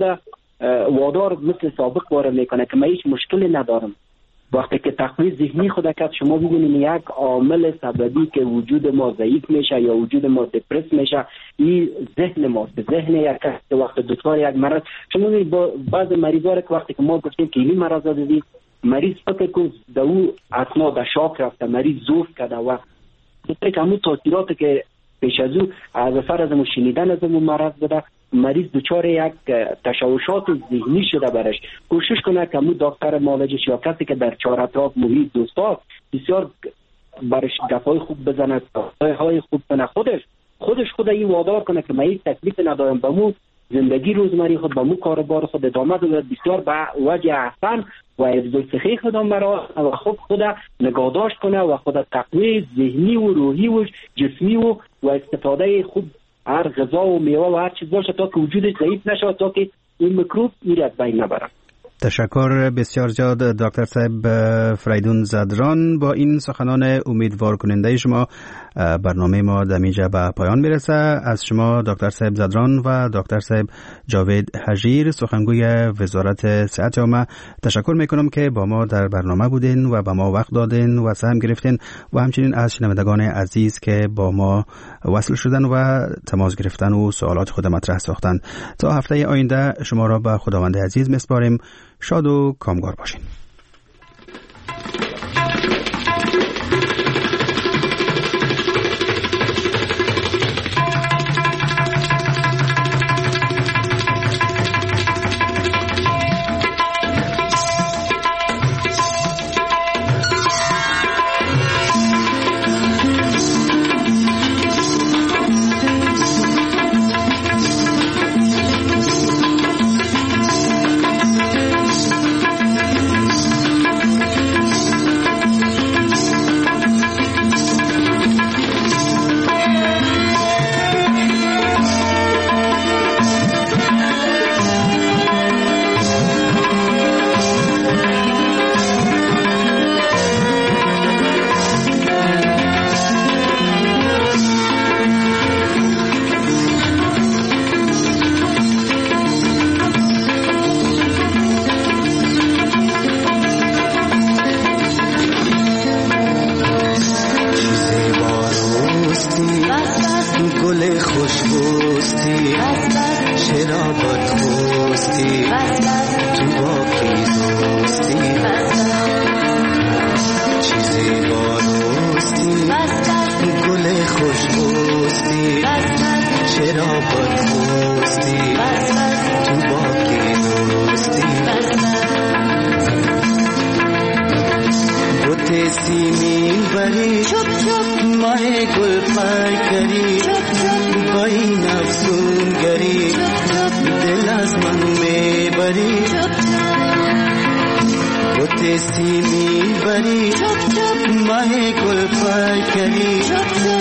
وادار مثل سابق وارد میکنه که من هیچ مشکلی ندارم. وقتی که تقویه ذهنی خود کرد شما ببینید یک عامل سببی که وجود ما ضعیف میشه یا وجود ما دپرس میشه این ذهن ماست. ذهن یک کس که وقت دچار یک مرض، شما ببینید بعض مریضا که وقتی که ما گفتیم که این مرض دادی، مریض فکر کنه در او اثنا در شاک رفته، مریض زوف کرده و فکر که همون تاثیراتی که پیش از او از اثر از مو شنیدن از مو مرض بده، مریض دچار یک تشوشات ذهنی شده برش. کوشش کنه که مو دکتر معالجش یا کسی که در چهار اطراف محیط دوستا بسیار برش گپای خوب بزنه، های خوب کنه، خودش این وادار کنه که من هیچ تکلیف ندارم، به مو زندگی روزمری خود، به مو کاربار خود ادامه بده بسیار به وجه احسن و حفظ صحی خود و خود نگاهداشت کنه و خود تقویه ذهنی و روحی و جسمی و استفاده خوب هر غذا و میوه و هر چیز باشه تا که وجودش ضعیف نشه، تا که این میکروب میرد بین نبره. تشکر بسیار زیاد دکتر صاحب فریدون زدران. با این سخنان امیدوار کننده شما برنامه ما دمیجه به پایان میرسه. از شما دکتر صاحب زدران و دکتر صاحب جاوید حجیر سخنگوی وزارت صحت عامه تشکر میکنم که با ما در برنامه بودین و به ما وقت دادین و سهم گرفتین و همچنین از شنوندگان عزیز که با ما وصل شدن و تماس گرفتن و سوالات خود مطرح ساختن. تا هفته آینده شما را به خداوند عزیز میسپاریم. شاد و کامگار باشین.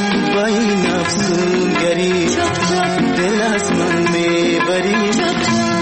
दिल आसमान में बरी